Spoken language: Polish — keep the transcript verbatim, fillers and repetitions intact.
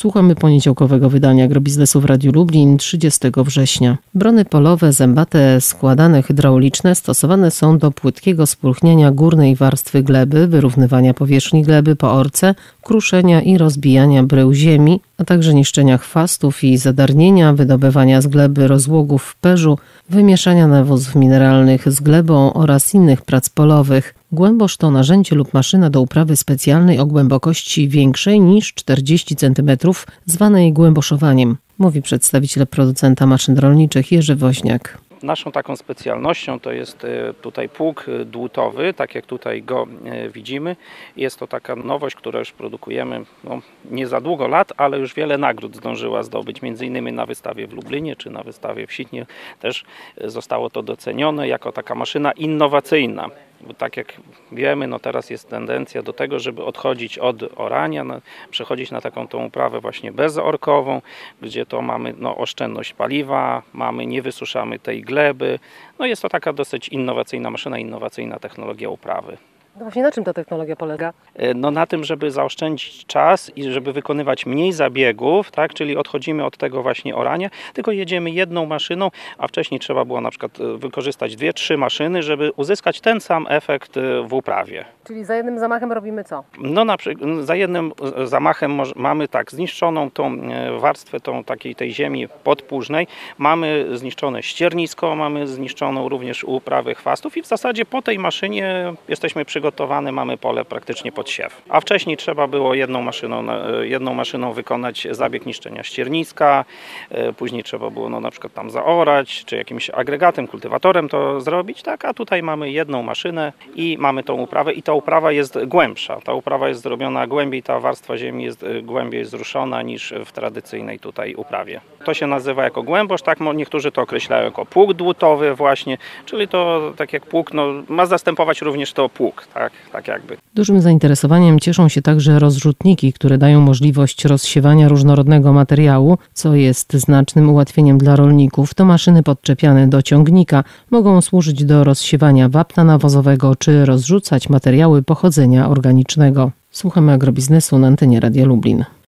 Słuchamy poniedziałkowego wydania Agrobiznesu w Radiu Lublin trzydziestego września. Brony polowe zębate składane hydrauliczne stosowane są do płytkiego spulchniania górnej warstwy gleby, wyrównywania powierzchni gleby po orce, kruszenia i rozbijania brył ziemi, a także niszczenia chwastów i zadarnienia, wydobywania z gleby rozłogów w perzu, wymieszania nawozów mineralnych z glebą oraz innych prac polowych. Głębosz to narzędzie lub maszyna do uprawy specjalnej o głębokości większej niż czterdzieści centymetrów, zwanej głęboszowaniem, mówi przedstawiciel producenta maszyn rolniczych Jerzy Woźniak. Naszą taką specjalnością to jest tutaj pług dłutowy, tak jak tutaj go widzimy. Jest to taka nowość, którą już produkujemy no, nie za długo lat, ale już wiele nagród zdążyła zdobyć. Między innymi na wystawie w Lublinie czy na wystawie w Sitnie też zostało to docenione jako taka maszyna innowacyjna. Bo tak jak wiemy, no teraz jest tendencja do tego, żeby odchodzić od orania, no, przechodzić na taką tą uprawę właśnie bezorkową, gdzie to mamy no, oszczędność paliwa, mamy, nie wysuszamy tej gleby. No jest to taka dosyć innowacyjna maszyna, innowacyjna technologia uprawy. No właśnie na czym ta technologia polega? No na tym, żeby zaoszczędzić czas i żeby wykonywać mniej zabiegów, tak? Czyli odchodzimy od tego właśnie orania, tylko jedziemy jedną maszyną, a wcześniej trzeba było na przykład wykorzystać dwie, trzy maszyny, żeby uzyskać ten sam efekt w uprawie. Czyli za jednym zamachem robimy co? No na przykład za jednym zamachem mamy tak zniszczoną tą warstwę tą takiej tej ziemi podpóźnej, mamy zniszczone ściernisko, mamy zniszczoną również uprawę chwastów i w zasadzie po tej maszynie jesteśmy przygotowani. Przygotowane, mamy pole praktycznie pod siew. A wcześniej trzeba było jedną maszyną, jedną maszyną wykonać zabieg niszczenia ścierniska, później trzeba było no, na przykład tam zaorać, czy jakimś agregatem, kultywatorem to zrobić, tak? A tutaj mamy jedną maszynę i mamy tą uprawę i ta uprawa jest głębsza. Ta uprawa jest zrobiona głębiej, ta warstwa ziemi jest głębiej zruszona niż w tradycyjnej tutaj uprawie. To się nazywa jako głębosz, tak? Niektórzy to określają jako pług dłutowy właśnie, czyli to tak jak pług, no, ma zastępować również to pług. Tak, tak jakby. Dużym zainteresowaniem cieszą się także rozrzutniki, które dają możliwość rozsiewania różnorodnego materiału, co jest znacznym ułatwieniem dla rolników. To maszyny podczepiane do ciągnika mogą służyć do rozsiewania wapna nawozowego czy rozrzucać materiały pochodzenia organicznego. Słuchamy Agrobiznesu na antenie Radia Lublin.